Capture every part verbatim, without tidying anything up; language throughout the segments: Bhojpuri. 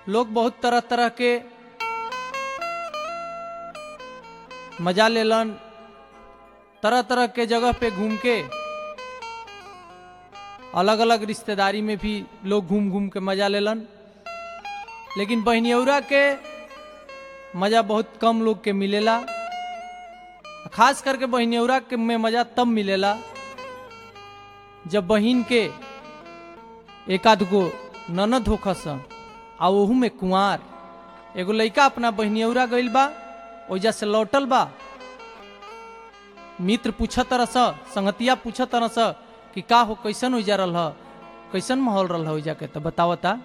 लोग बहुत तरह तरह के मजा लेलन, तरह तरह के जगह पे घूम के, अलग अलग रिश्तेदारी में भी लोग घूम घूम के मजा लेलन। लेकिन बहनियौरा के मजा बहुत कम लोग के मिलेला। खास करके बहनियौरा के में मजा तब मिलेला जब बहिन के एक आध गो ननद होखसन आ ओहू में कुंवार। एगो लइका अपना बहनियौरा गइल बा, ओइजा से लौटल बा, मित्र पूछत तरह स, संगतिया पूछत तरह स कि का हो, कैसन ओइजा रहल ह, कैसन माहौल रहल ह ओइजा के, तो बतावता।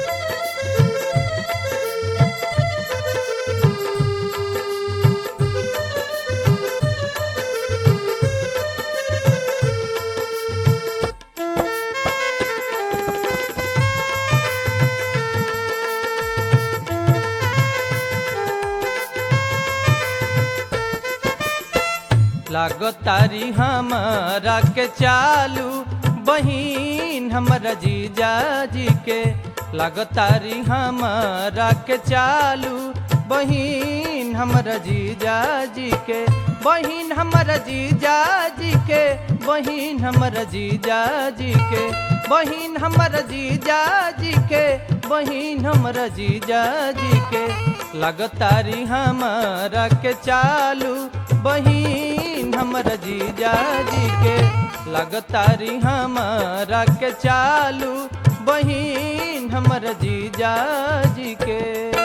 लागतारी हमारा के चालू बहिन हमरा जीजा जी के, लागतारी हमारा के चालू बहिन हमरा जीजा जी के, बहिन हमरा जीजा जी के, बहिन हमरा जीजा जी के, बहिन हमरा जीजा जी के, बहिन हमरा जीजा जी के, लागतारी हमारा के चालू बहिन हमरा जीजा जी के, लागतारी हमारा के चालू बहिन हमरा जीजा जी के।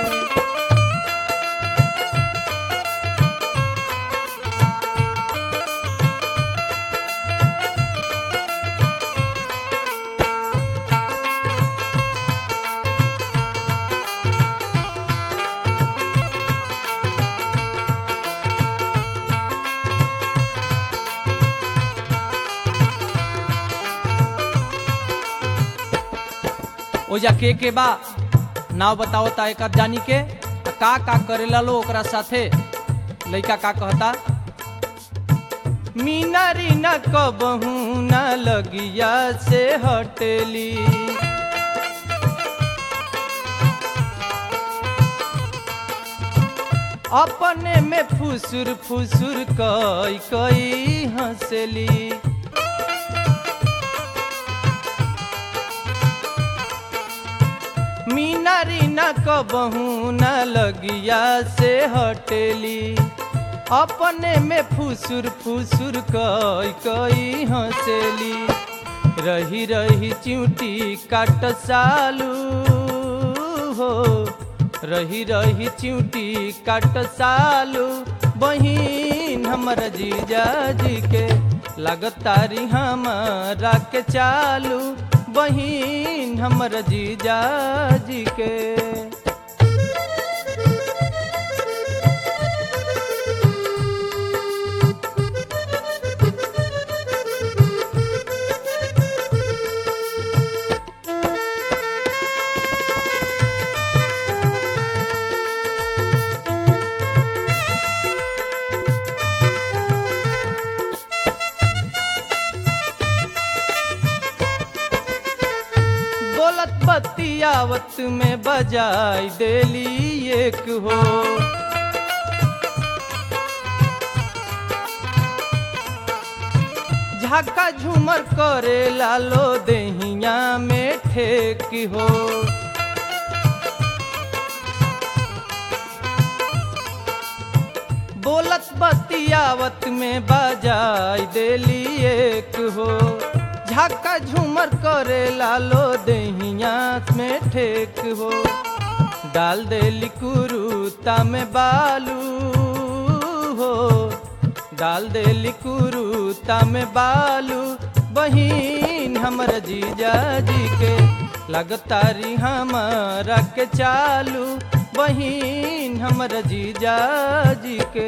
ओजा के के बा नाव बतावता एक जानी के, का का करेला लो ओकरा साथे। लइका का कहता, मीनारी न कबहू न लगिया से हटेली, अपने में फुसुर फुसुर कई कई हंसली, मीनारी न कबहू न लगिया से हटेली, अपने में फुसुर फुसुर कई कई हंसेली, रही रही चिंटी काट सालू हो, रही रही चिंटी काट सालू बहिन हमरा जीजा जी के, लागतारी हमारा के चालू बहिन हमरा जीजा जी के। बतियावत में बजाई देली एक हो, झाका झूमर करे लालो देहिया में ठेक हो, बोलत बतियावत में बजाई देली एक हो, झाका झूमर करे लालो देहिया में ठेक हो, डाल देली कुरुता में बालू हो, डाल देली कुरुता में बालू बहिन हमरा जीजा जी के, लागतारी हमारा के चालू बहिन हमरा जीजा जी के।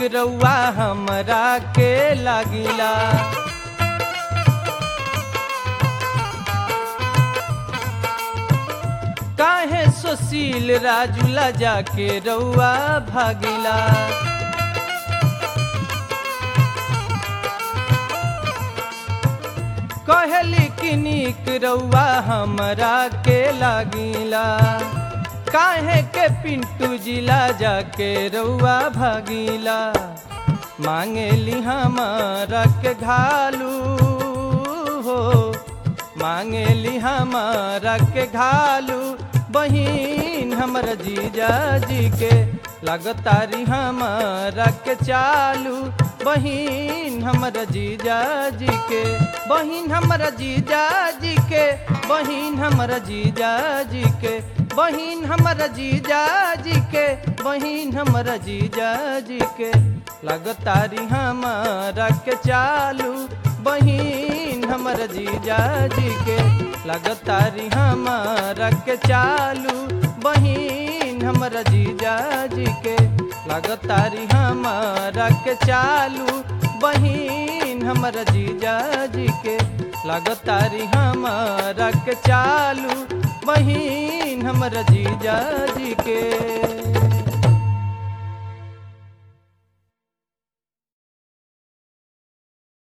रउआ हमरा के लागिला। काहे सुशील राजुला जाके रउआ भागिला। कहली कि नीक रउआ हमरा के लागिला। काहे के पिंटू जिला जाके रउआ भागिला। मांगेली हमारा के घालू हो, मांगेली हमारा के घालू। बहिन हमर जीजा जी के लगतारी हमारा के चालू। बहिन हमर जीजा जी के, बहिन हमर जीजा जी के, बहिन हमर जीजा जी के, बहिन हमर जीजा जी के, बहिन हमर जीजा जी के लगतारी हमारा के चालू। बहिन हमर जीजा जी के लगतारी हमारा के चालू। बहिन हमर जीजा जी के लगतारी हमारा के चालू। बहिन हमर जीजा जी के लगतारी हमारा के चालू। बहिन हमर जीजा जी के।